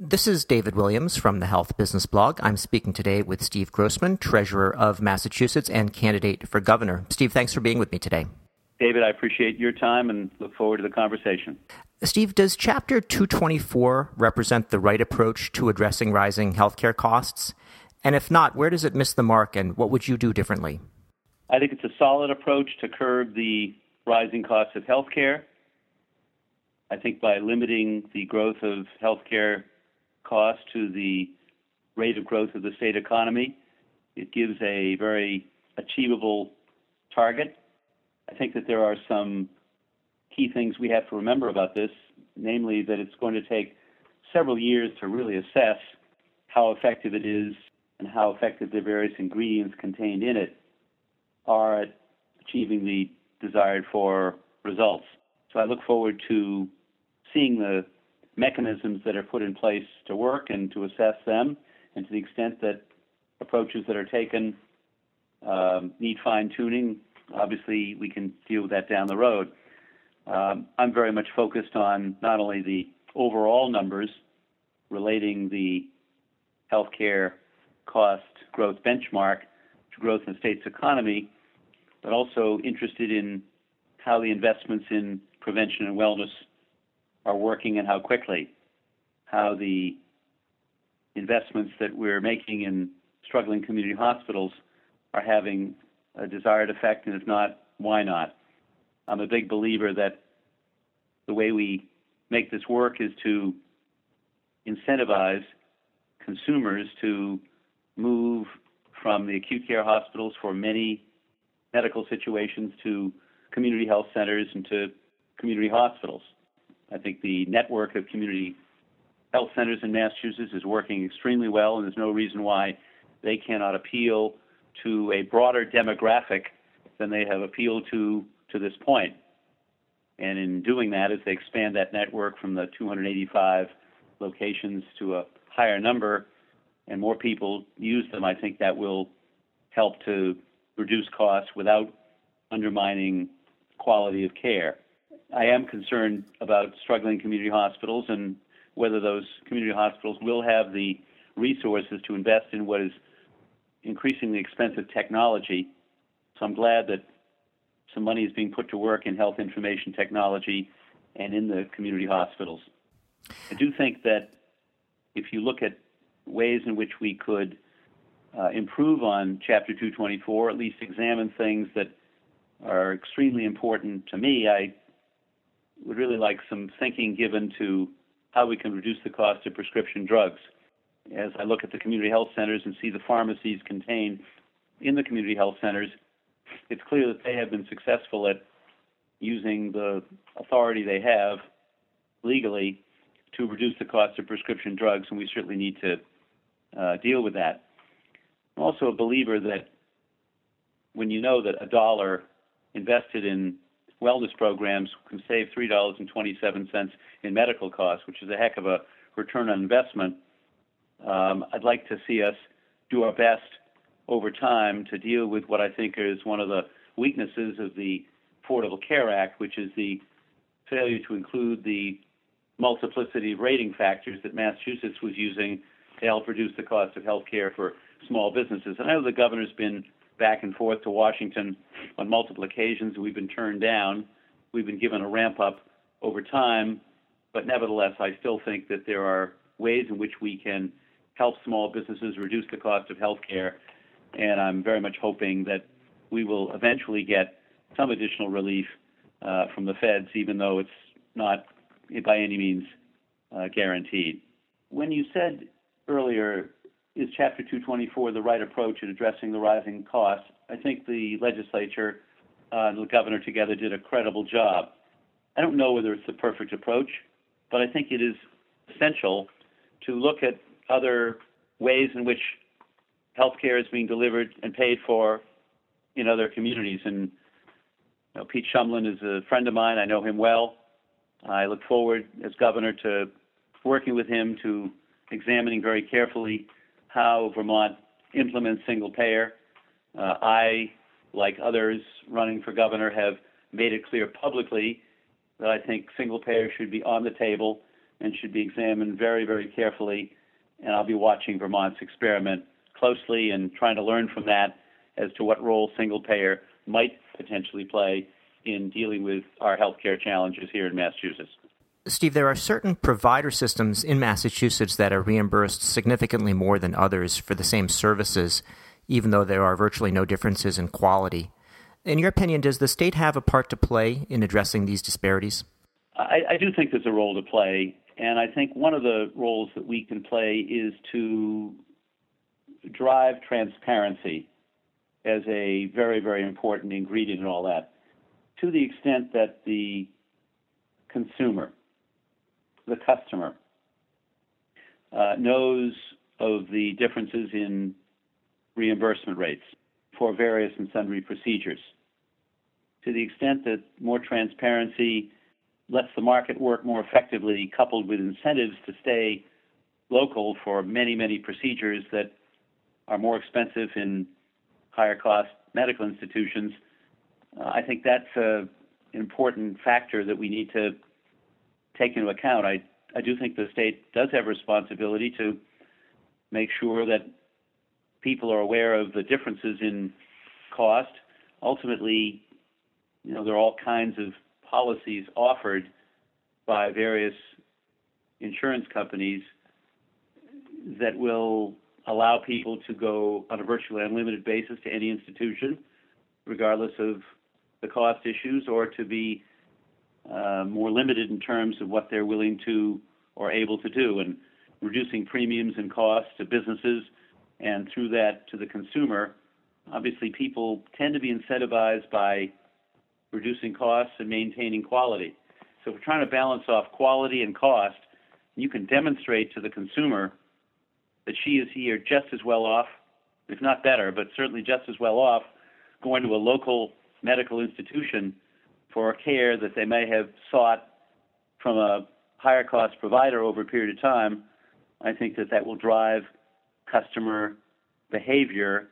This is David Williams from the Health Business Blog. I'm speaking today with Steve Grossman, Treasurer of Massachusetts and candidate for governor. Steve, thanks for being with me today. David, I appreciate your time and look forward to the conversation. Steve, does Chapter 224 represent the right approach to addressing rising healthcare costs? And if not, where does it miss the mark, and what would you do differently? I think it's a solid approach to curb the rising costs of healthcare. I think by limiting the growth of healthcare costs to the rate of growth of the state economy, it gives a very achievable target. I think that there are some key things we have to remember about this, namely that it's going to take several years to really assess how effective it is and how effective the various ingredients contained in it are at achieving the desired for results. So I look forward to seeing the mechanisms that are put in place to work and to assess them, and to the extent that approaches that are taken need fine-tuning, obviously we can deal with that down the road. I'm very much focused on not only the overall numbers relating the healthcare cost growth benchmark to growth in the state's economy, but also interested in how the investments in prevention and wellness are working and how quickly, how the investments that we're making in struggling community hospitals are having a desired effect, and if not, why not? I'm a big believer that the way we make this work is to incentivize consumers to move from the acute care hospitals for many medical situations to community health centers and to community hospitals. I think the network of community health centers in Massachusetts is working extremely well, and there's no reason why they cannot appeal to a broader demographic than they have appealed to this point. And in doing that, as they expand that network from the 285 locations to a higher number and more people use them, I think that will help to reduce costs without undermining quality of care. I am concerned about struggling community hospitals and whether those community hospitals will have the resources to invest in what is increasingly expensive technology. So I'm glad that some money is being put to work in health information technology and in the community hospitals. I do think that if you look at ways in which we could improve on Chapter 224, at least examine things that are extremely important to me, I would really like some thinking given to how we can reduce the cost of prescription drugs. As I look at the community health centers and see the pharmacies contained in the community health centers, it's clear that they have been successful at using the authority they have legally to reduce the cost of prescription drugs, and we certainly need to deal with that. I'm also a believer that when you know that $1 invested in wellness programs can save $3.27 in medical costs, which is a heck of a return on investment, I'd like to see us do our best over time to deal with what I think is one of the weaknesses of the Affordable Care Act, which is the failure to include the multiplicity of rating factors that Massachusetts was using to help reduce the cost of health care for small businesses. And I know the governor's been back and forth to Washington on multiple occasions. We've been turned down. We've been given a ramp up over time. But nevertheless, I still think that there are ways in which we can help small businesses reduce the cost of health care. And I'm very much hoping that we will eventually get some additional relief from the feds, even though it's not by any means guaranteed. When you said earlier, is Chapter 224 the right approach in addressing the rising costs, I think the legislature and the governor together did a credible job. I don't know whether it's the perfect approach, but I think it is essential to look at other ways in which healthcare is being delivered and paid for in other communities. And Pete Shumlin is a friend of mine. I know him well. I look forward, as governor, to working with him to examining very carefully how Vermont implements single payer. I, like others running for governor, have made it clear publicly that I think single payer should be on the table and should be examined very, very carefully. And I'll be watching Vermont's experiment closely and trying to learn from that as to what role single payer might potentially play in dealing with our healthcare challenges here in Massachusetts. Steve, there are certain provider systems in Massachusetts that are reimbursed significantly more than others for the same services, even though there are virtually no differences in quality. In your opinion, does the state have a part to play in addressing these disparities? I do think there's a role to play, and I think one of the roles that we can play is to drive transparency as a very, very important ingredient in all that, to the extent that the consumer, the customer, knows of the differences in reimbursement rates for various and sundry procedures. To the extent that more transparency lets the market work more effectively, coupled with incentives to stay local for many, many procedures that are more expensive in higher cost medical institutions, I think that's an important factor that we need to take into account. I do think the state does have a responsibility to make sure that people are aware of the differences in cost. Ultimately, there are all kinds of policies offered by various insurance companies that will allow people to go on a virtually unlimited basis to any institution, regardless of the cost issues, or to be more limited in terms of what they're willing to or able to do, and reducing premiums and costs to businesses and through that to the consumer. Obviously, people tend to be incentivized by reducing costs and maintaining quality. So if we're trying to balance off quality and cost, you can demonstrate to the consumer that she is here just as well off, if not better, but certainly just as well off, going to a local medical institution for care that they may have sought from a higher cost provider over a period of time. I think that will drive customer behavior.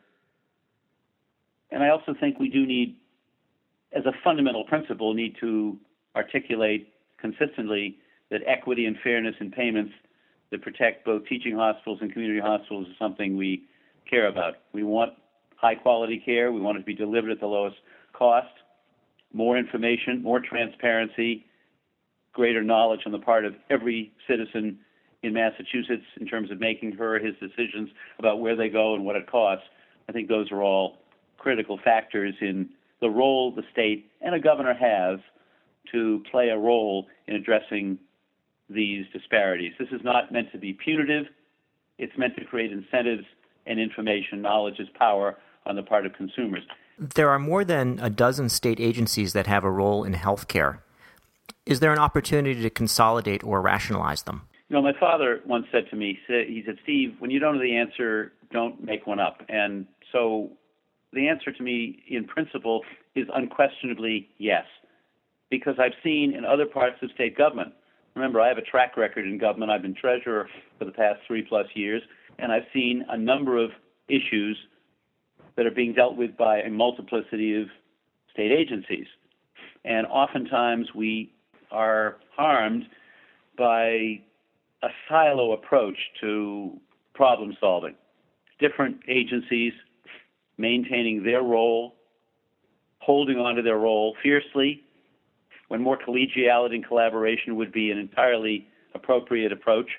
And I also think we do need, as a fundamental principle, need to articulate consistently that equity and fairness in payments that protect both teaching hospitals and community hospitals is something we care about. We want high-quality care. We want it to be delivered at the lowest cost, more information, more transparency, greater knowledge on the part of every citizen in Massachusetts in terms of making her or his decisions about where they go and what it costs. I think those are all critical factors in the role the state and a governor has to play a role in addressing these disparities. This is not meant to be punitive. It's meant to create incentives and information. Knowledge is power on the part of consumers. There are more than a dozen state agencies that have a role in healthcare. Is there an opportunity to consolidate or rationalize them? My father once said to me, he said, Steve, when you don't know the answer, don't make one up. And so the answer to me in principle is unquestionably yes, because I've seen in other parts of state government. Remember, I have a track record in government. I've been treasurer for the past 3+ years, and I've seen a number of issues that are being dealt with by a multiplicity of state agencies. And oftentimes we are harmed by a silo approach to problem solving. Different agencies maintaining their role, holding on to their role fiercely, when more collegiality and collaboration would be an entirely appropriate approach.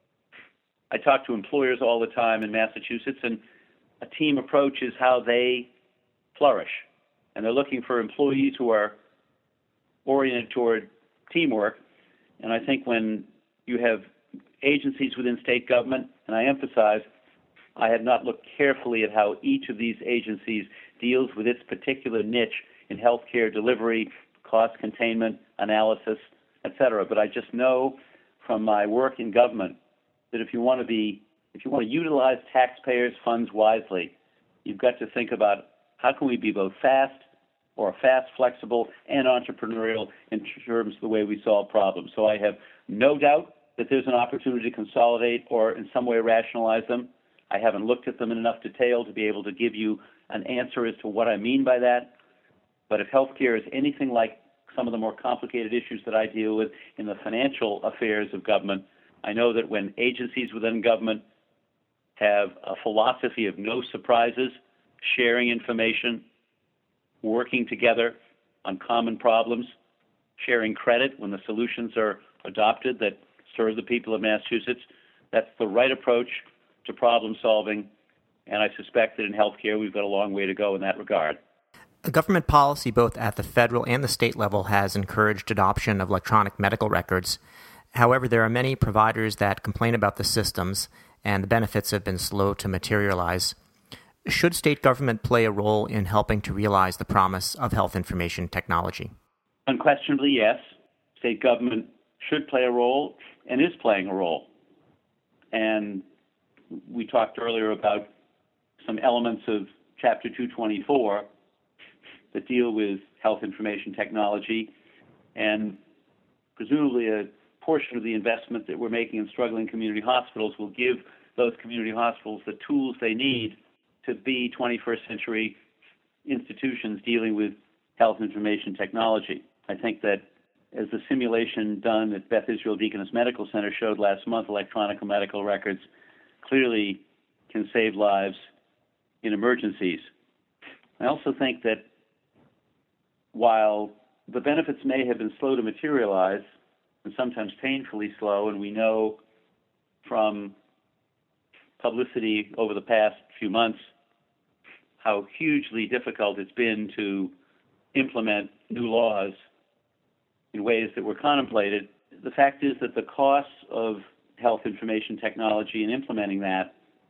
I talk to employers all the time in Massachusetts, and a team approach is how they flourish. And they're looking for employees who are oriented toward teamwork. And I think when you have agencies within state government, and I emphasize, I have not looked carefully at how each of these agencies deals with its particular niche in healthcare delivery, cost containment, analysis, etc. But I just know from my work in government that if you want to utilize taxpayers' funds wisely, you've got to think about how can we be both fast, flexible, and entrepreneurial in terms of the way we solve problems. So I have no doubt that there's an opportunity to consolidate or in some way rationalize them. I haven't looked at them in enough detail to be able to give you an answer as to what I mean by that. But if healthcare is anything like some of the more complicated issues that I deal with in the financial affairs of government, I know that when agencies within government have a philosophy of no surprises, sharing information, working together on common problems, sharing credit when the solutions are adopted that serve the people of Massachusetts, that's the right approach to problem solving. And I suspect that in healthcare, we've got a long way to go in that regard. Government policy, both at the federal and the state level, has encouraged adoption of electronic medical records. However, there are many providers that complain about the systems, and the benefits have been slow to materialize. Should state government play a role in helping to realize the promise of health information technology? Unquestionably, yes. State government should play a role and is playing a role. And we talked earlier about some elements of Chapter 224 that deal with health information technology, and presumably a portion of the investment that we're making in struggling community hospitals will give those community hospitals the tools they need to be 21st century institutions dealing with health information technology. I think that as the simulation done at Beth Israel Deaconess Medical Center showed last month, electronic medical records clearly can save lives in emergencies. I also think that while the benefits may have been slow to materialize, and sometimes painfully slow, and we know from publicity over the past few months how hugely difficult it's been to implement new laws in ways that were contemplated, the fact is that the costs of health information technology and implementing that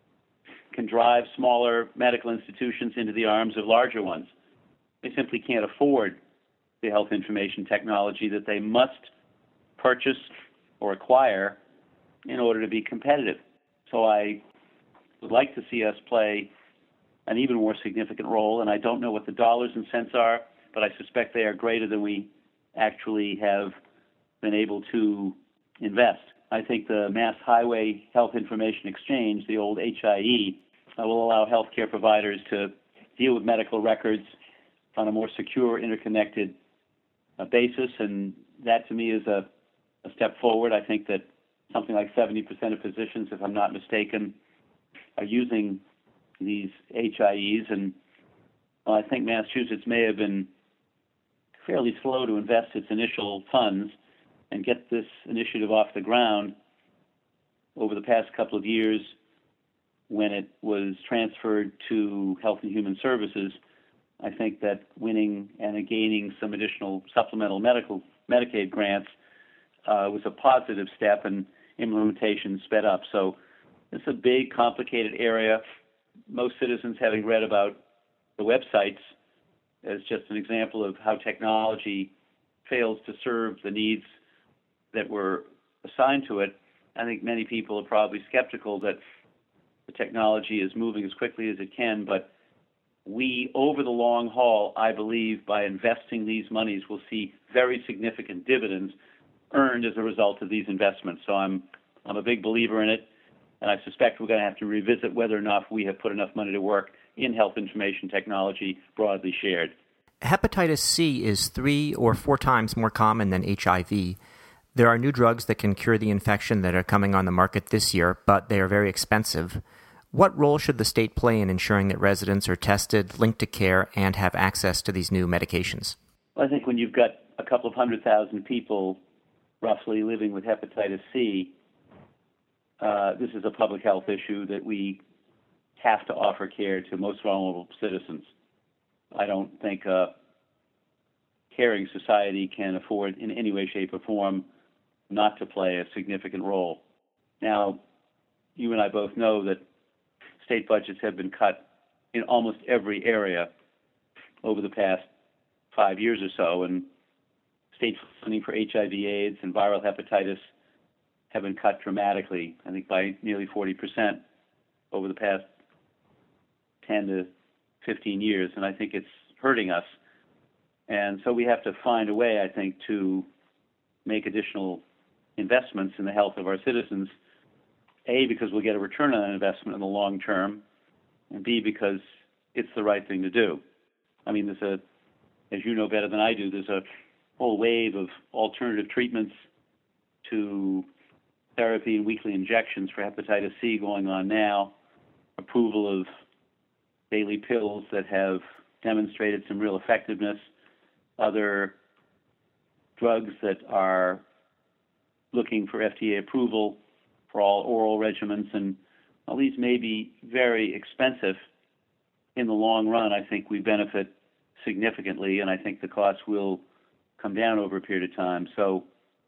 can drive smaller medical institutions into the arms of larger ones. They simply can't afford the health information technology that they must purchase or acquire in order to be competitive. So I would like to see us play an even more significant role, and I don't know what the dollars and cents are, but I suspect they are greater than we actually have been able to invest. I think the Mass Highway Health Information Exchange, the old HIE, will allow healthcare providers to deal with medical records on a more secure, interconnected basis, and that to me is a step forward. I think that something like 70% of physicians, if I'm not mistaken, are using these HIEs, and I think Massachusetts may have been fairly slow to invest its initial funds and get this initiative off the ground over the past couple of years when it was transferred to Health and Human Services. I think that winning and gaining some additional supplemental Medicaid grants was a positive step, and implementation sped up. So it's a big, complicated area. Most citizens, having read about the websites as just an example of how technology fails to serve the needs that were assigned to it, I think many people are probably skeptical that the technology is moving as quickly as it can, but we, over the long haul, I believe, by investing these monies, will see very significant dividends earned as a result of these investments. So I'm a big believer in it, and I suspect we're going to have to revisit whether or not we have put enough money to work in health information technology broadly shared. Hepatitis C is 3 or 4 times more common than HIV. There are new drugs that can cure the infection that are coming on the market this year, but they are very expensive. What role should the state play in ensuring that residents are tested, linked to care, and have access to these new medications? Well, I think when you've got a couple of 100,000 people roughly living with hepatitis C, this is a public health issue that we have to offer care to most vulnerable citizens. I don't think a caring society can afford in any way, shape, or form not to play a significant role. Now, you and I both know that state budgets have been cut in almost every area over the past 5 years or so, and state funding for HIV/AIDS and viral hepatitis have been cut dramatically, I think by nearly 40% over the past 10 to 15 years, and I think it's hurting us. And so we have to find a way, I think, to make additional investments in the health of our citizens, A, because we'll get a return on that investment in the long term, and B, because it's the right thing to do. I mean, as you know better than I do, there's a whole wave of alternative treatments to therapy and weekly injections for hepatitis C going on now, approval of daily pills that have demonstrated some real effectiveness, other drugs that are looking for FDA approval for all oral regimens, and while these may be very expensive, in the long run, I think we benefit significantly, and I think the costs will come down over a period of time. So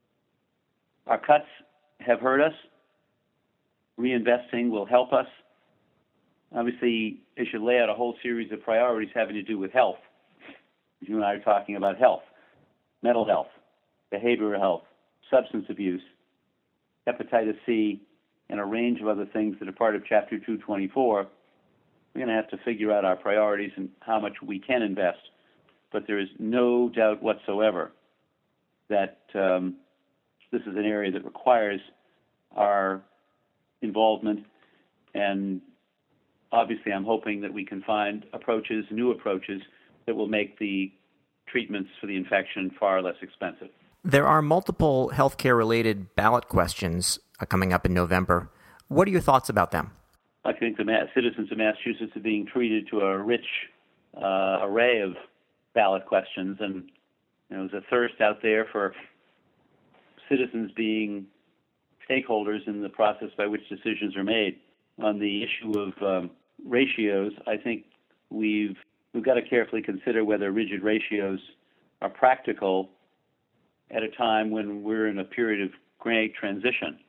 our cuts have hurt us. Reinvesting will help us. Obviously, it should lay out a whole series of priorities having to do with health. You and I are talking about health, mental health, behavioral health, substance abuse, hepatitis C, and a range of other things that are part of Chapter 224. We're going to have to figure out our priorities and how much we can invest. But there is no doubt whatsoever that this is an area that requires our involvement, and obviously I'm hoping that we can find approaches, new approaches, that will make the treatments for the infection far less expensive. There are multiple healthcare-related ballot questions coming up in November. What are your thoughts about them? I think the citizens of Massachusetts are being treated to a rich array of ballot questions, and there's a thirst out there for citizens being stakeholders in the process by which decisions are made. On the issue of ratios, I think we've got to carefully consider whether rigid ratios are practical at a time when we're in a period of great transition.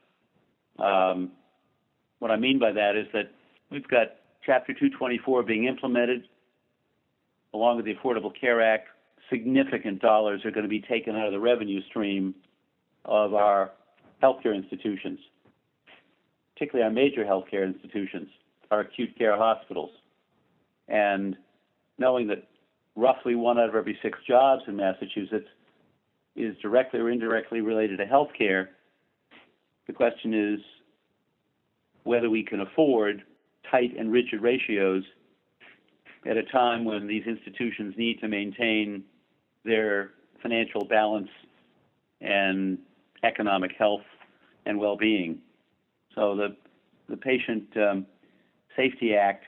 What I mean by that is that we've got Chapter 224 being implemented along with the Affordable Care Act. Significant dollars are going to be taken out of the revenue stream of our healthcare institutions, particularly our major healthcare institutions, our acute care hospitals. And knowing that roughly 1 out of every 6 jobs in Massachusetts is directly or indirectly related to healthcare, the question is whether we can afford tight and rigid ratios at a time when these institutions need to maintain their financial balance and economic health and well-being. So the Patient Safety Act,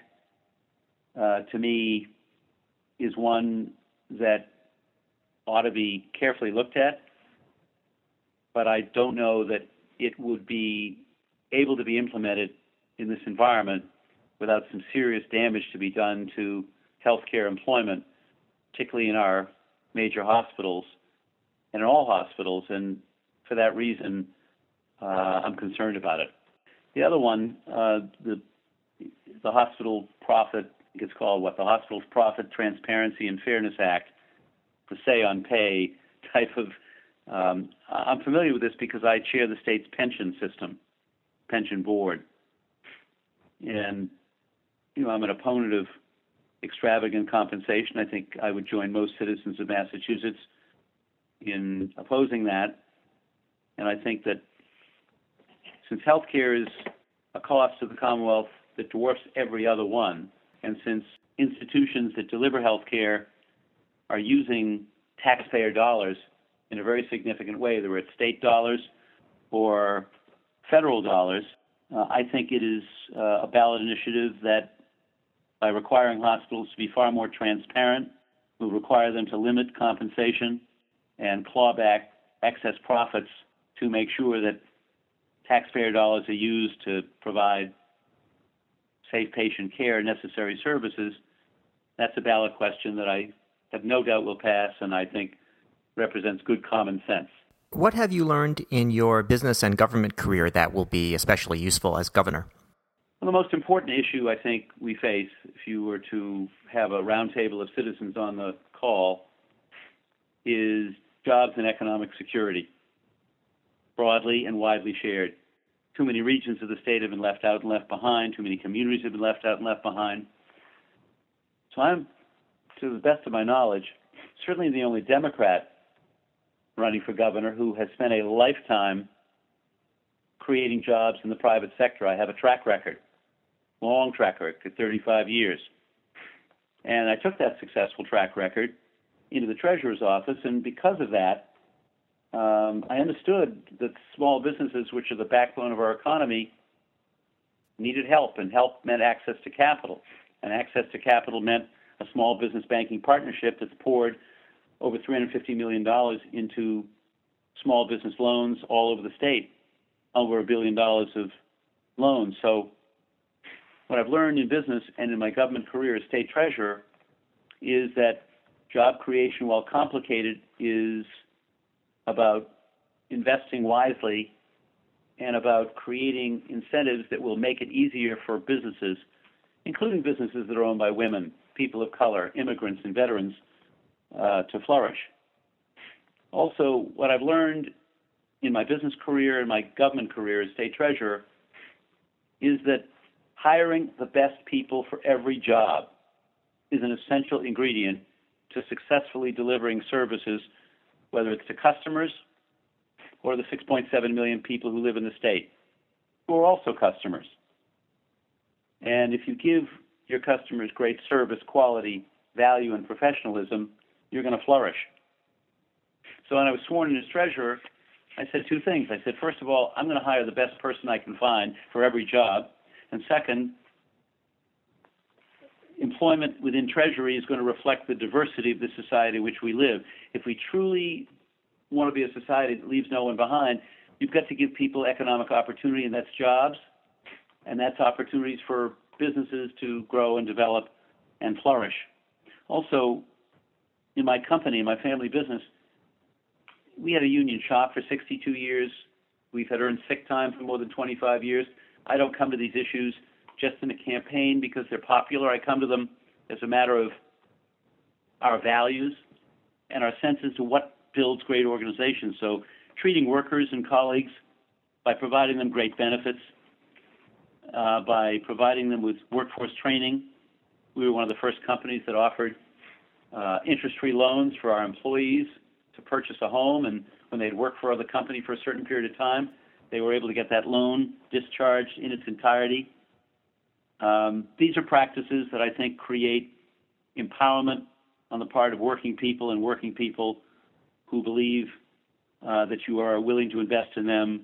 to me, is one that ought to be carefully looked at, but I don't know that it would be able to be implemented in this environment without some serious damage to be done to healthcare employment, particularly in our major hospitals and in all hospitals, and for that reason, I'm concerned about it. The other one, the Hospital Profit, I think it's called the Hospital Profit Transparency and Fairness Act, for say on pay type of, I'm familiar with this because I chair the state's pension board. And, I'm an opponent of extravagant compensation. I think I would join most citizens of Massachusetts in opposing that. And I think that since healthcare is a cost to the Commonwealth that dwarfs every other one, and since institutions that deliver healthcare are using taxpayer dollars in a very significant way, whether it's state dollars or federal dollars, I think it is a ballot initiative that, by requiring hospitals to be far more transparent, will require them to limit compensation and claw back excess profits to make sure that taxpayer dollars are used to provide safe patient care and necessary services. That's a ballot question that I have no doubt will pass, and I think represents good common sense. What have you learned in your business and government career that will be especially useful as governor? Well, the most important issue I think we face, if you were to have a roundtable of citizens on the call, is jobs and economic security, broadly and widely shared. Too many regions of the state have been left out and left behind. Too many communities have been left out and left behind. So I'm, to the best of my knowledge, certainly the only Democrat running for governor who has spent a lifetime creating jobs in the private sector. I have a track record, long track record, 35 years. And I took that successful track record into the treasurer's office, and because of that, I understood that small businesses, which are the backbone of our economy, needed help, and help meant access to capital. And access to capital meant a small business banking partnership that's poured over $350 million into small business loans all over the state, over $1 billion of loans. So what I've learned in business and in my government career as state treasurer is that job creation, while complicated, is about investing wisely and about creating incentives that will make it easier for businesses, including businesses that are owned by women, people of color, immigrants, and veterans, to flourish. Also, what I've learned in my business career and my government career as state treasurer is that hiring the best people for every job is an essential ingredient to successfully delivering services, whether it's to customers or the 6.7 million people who live in the state, who are also customers. And if you give your customers great service, quality, value, and professionalism, you're going to flourish. So when I was sworn in as treasurer, I said two things. I said, first of all, I'm going to hire the best person I can find for every job. And second, employment within Treasury is going to reflect the diversity of the society in which we live. If we truly want to be a society that leaves no one behind, you've got to give people economic opportunity, and that's jobs, and that's opportunities for businesses to grow and develop and flourish. Also, in my company, in my family business, we had a union shop for 62 years. We've had earned sick time for more than 25 years. I don't come to these issues just in a campaign because they're popular. I come to them as a matter of our values and our sense as to what builds great organizations. So treating workers and colleagues by providing them great benefits, by providing them with workforce training. We were one of the first companies that offered interest-free loans for our employees to purchase a home, and when they'd worked for the company for a certain period of time, they were able to get that loan discharged in its entirety. These are practices that I think create empowerment on the part of working people, and working people who believe that you are willing to invest in them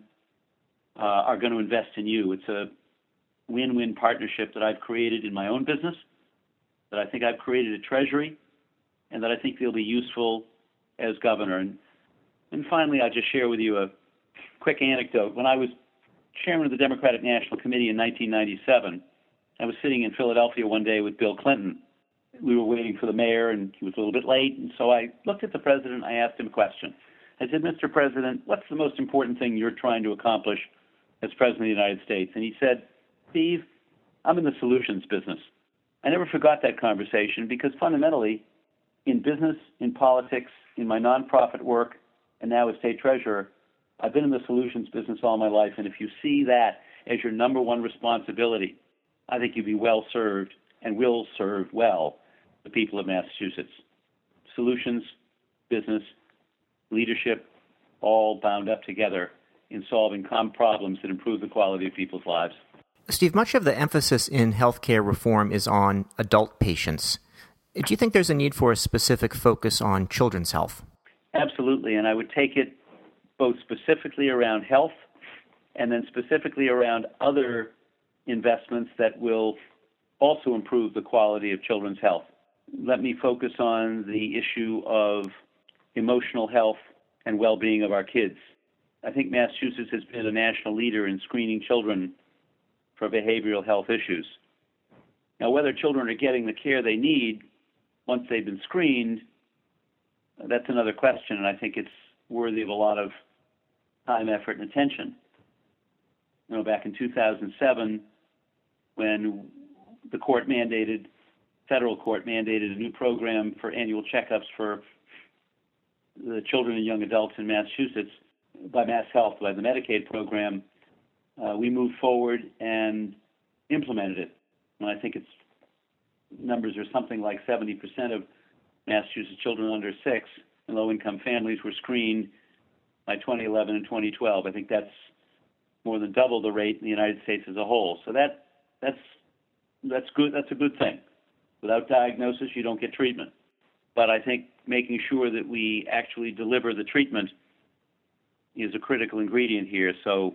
are going to invest in you. It's a win-win partnership that I've created in my own business, that I think I've created at Treasury, and that I think will be useful as governor. And finally, I'll just share with you a quick anecdote. When I was chairman of the Democratic National Committee in 1997, I was sitting in Philadelphia one day with Bill Clinton. We were waiting for the mayor, and he was a little bit late, and so I looked at the president. I asked him a question. I said, Mr. President, what's the most important thing you're trying to accomplish as President of the United States? And he said, Steve, I'm in the solutions business. I never forgot that conversation because fundamentally, in business, in politics, in my nonprofit work, and now as state treasurer, I've been in the solutions business all my life, and if you see that as your number one responsibility, I think you'll be well served and will serve well the people of Massachusetts. Solutions, business, leadership, all bound up together in solving common problems that improve the quality of people's lives. Steve, much of the emphasis in healthcare reform is on adult patients. Do you think there's a need for a specific focus on children's health? Absolutely, and I would take it both specifically around health and then specifically around other investments that will also improve the quality of children's health. Let me focus on the issue of emotional health and well-being of our kids. I think Massachusetts has been a national leader in screening children for behavioral health issues. Now, whether children are getting the care they need once they've been screened, that's another question, and I think it's worthy of a lot of time, effort, and attention. You know, back in 2007, when the federal court mandated a new program for annual checkups for the children and young adults in Massachusetts by MassHealth, by the Medicaid program, we moved forward and implemented it. And I think its numbers are something like 70% of Massachusetts children under 6 in low-income families were screened by 2011 and 2012. I think that's more than double the rate in the United States as a whole. So that's good. That's a good thing. Without diagnosis, you don't get treatment. But I think making sure that we actually deliver the treatment is a critical ingredient here. So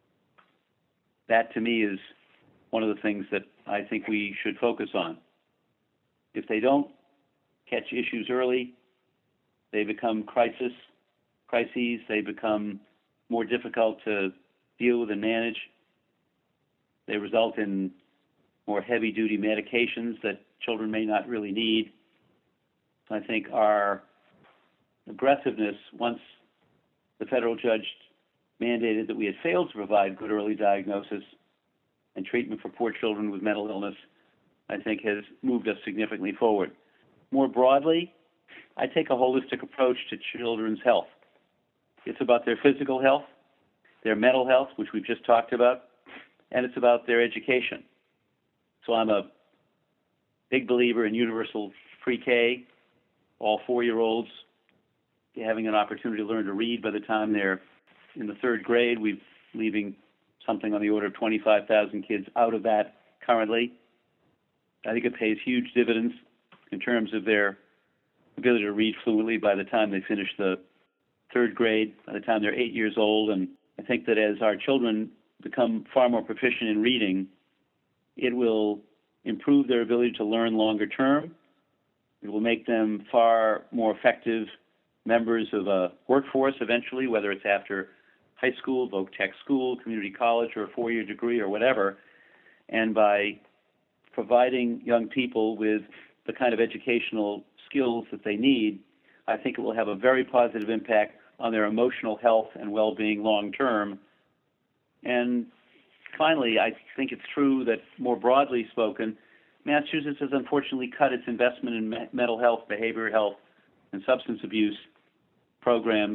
that, to me, is one of the things that I think we should focus on. If they don't catch issues early, they become crises, they become more difficult to deal with and manage. They result in more heavy-duty medications that children may not really need. I think our aggressiveness, once the federal judge mandated that we had failed to provide good early diagnosis and treatment for poor children with mental illness, I think has moved us significantly forward. More broadly, I take a holistic approach to children's health. It's about their physical health, their mental health, which we've just talked about, and it's about their education. So I'm a big believer in universal pre-K, all 4-year-olds having an opportunity to learn to read by the time they're in the 3rd grade. We're leaving something on the order of 25,000 kids out of that currently. I think it pays huge dividends in terms of their ability to read fluently by the time they finish the 3rd grade, by the time they're 8 years old. And I think that as our children become far more proficient in reading, it will improve their ability to learn longer term. It will make them far more effective members of a workforce eventually, whether it's after high school, Voc Tech school, community college, or a 4-year degree or whatever. And by providing young people with the kind of educational skills that they need, I think it will have a very positive impact on their emotional health and well-being long term. And finally, I think it's true that more broadly spoken, Massachusetts has unfortunately cut its investment in mental health, behavioral health, and substance abuse programs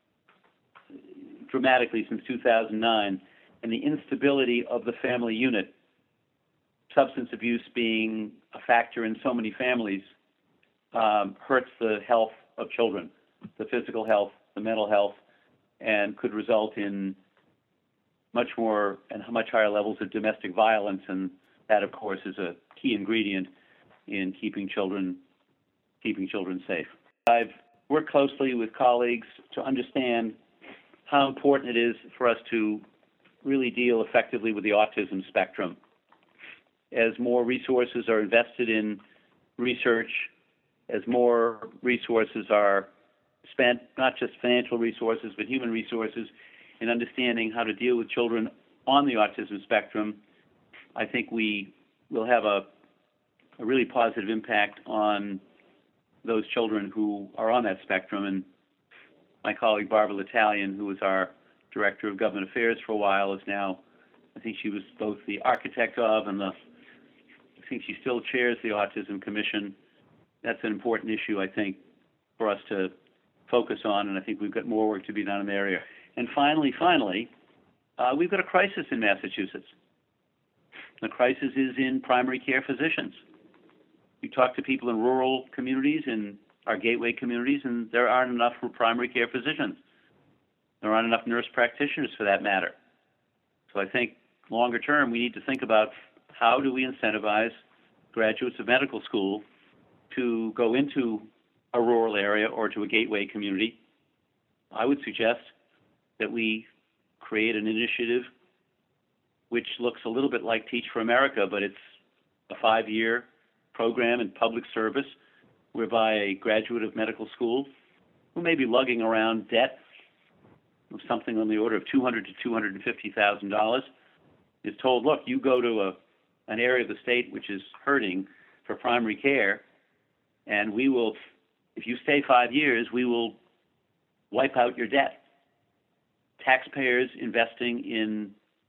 dramatically since 2009, and the instability of the family unit, substance abuse being a factor in so many families, hurts the health of children, the physical health, the mental health, and could result in much more and much higher levels of domestic violence, and that, of course, is a key ingredient in keeping children safe. I've worked closely with colleagues to understand how important it is for us to really deal effectively with the autism spectrum. As more resources are invested in research, as more resources are spent, not just financial resources, but human resources, in understanding how to deal with children on the autism spectrum, I think we will have a really positive impact on those children who are on that spectrum. And my colleague Barbara L'Italian, who was our Director of Government Affairs for a while, is now, I think she was both the architect of and I think she still chairs the Autism Commission. That's an important issue, I think, for us to focus on, and I think we've got more work to be done in the area. And finally, we've got a crisis in Massachusetts. The crisis is in primary care physicians. You talk to people in rural communities, in our gateway communities, and there aren't enough primary care physicians. There aren't enough nurse practitioners for that matter. So I think longer term, we need to think about how do we incentivize graduates of medical school to go into a rural area or to a gateway community. I would suggest that we create an initiative which looks a little bit like Teach for America, but it's a 5-year program in public service whereby a graduate of medical school who may be lugging around debt of something on the order of $200,000 to $250,000 is told, look, you go to an area of the state which is hurting for primary care, and we will, if you stay 5 years, we will wipe out your debt. Taxpayers investing in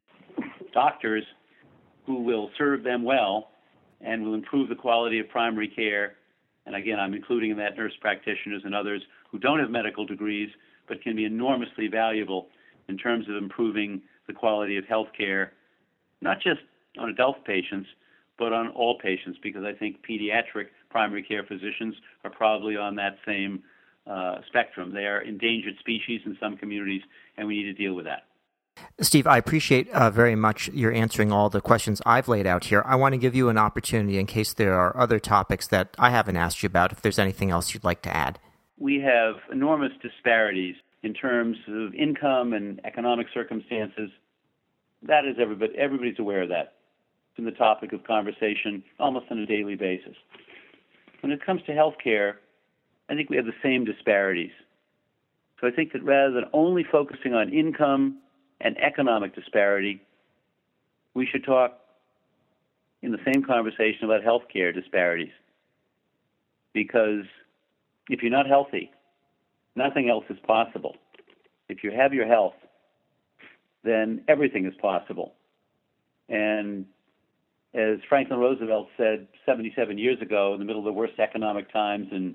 doctors who will serve them well and will improve the quality of primary care. And again, I'm including in that nurse practitioners and others who don't have medical degrees but can be enormously valuable in terms of improving the quality of health care, not just on adult patients, but on all patients, because I think pediatric primary care physicians are probably on that same spectrum. They are endangered species in some communities, and we need to deal with that. Steve, I appreciate very much your answering all the questions I've laid out here. I want to give you an opportunity in case there are other topics that I haven't asked you about, if there's anything else you'd like to add. We have enormous disparities in terms of income and economic circumstances. That is everybody's aware of that. It's been the topic of conversation almost on a daily basis. When it comes to health care, I think we have the same disparities. So I think that rather than only focusing on income and economic disparity, we should talk in the same conversation about health care disparities. Because if you're not healthy, nothing else is possible. If you have your health, then everything is possible. And as Franklin Roosevelt said 77 years ago, in the middle of the worst economic times in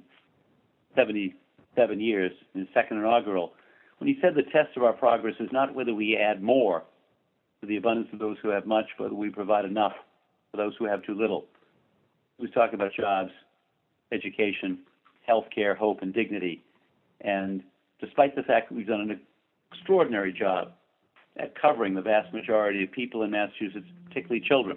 77 years, in his second inaugural, when he said the test of our progress is not whether we add more to the abundance of those who have much, but whether we provide enough for those who have too little. He was talking about jobs, education, health care, hope, and dignity. And despite the fact that we've done an extraordinary job at covering the vast majority of people in Massachusetts, particularly children,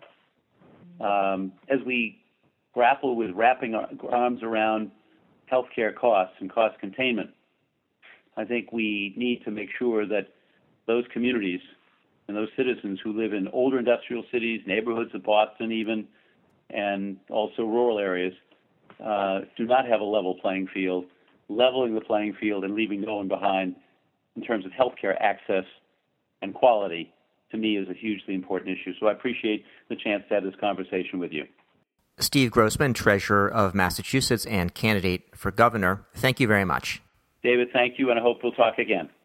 as we grapple with wrapping our arms around healthcare costs and cost containment, I think we need to make sure that those communities and those citizens who live in older industrial cities, neighborhoods of Boston even, and also rural areas, do not have a level playing field. Leveling the playing field and leaving no one behind in terms of healthcare access and quality, to me, is a hugely important issue. So I appreciate the chance to have this conversation with you. Steve Grossman, Treasurer of Massachusetts and candidate for governor, thank you very much. David, thank you, and I hope we'll talk again.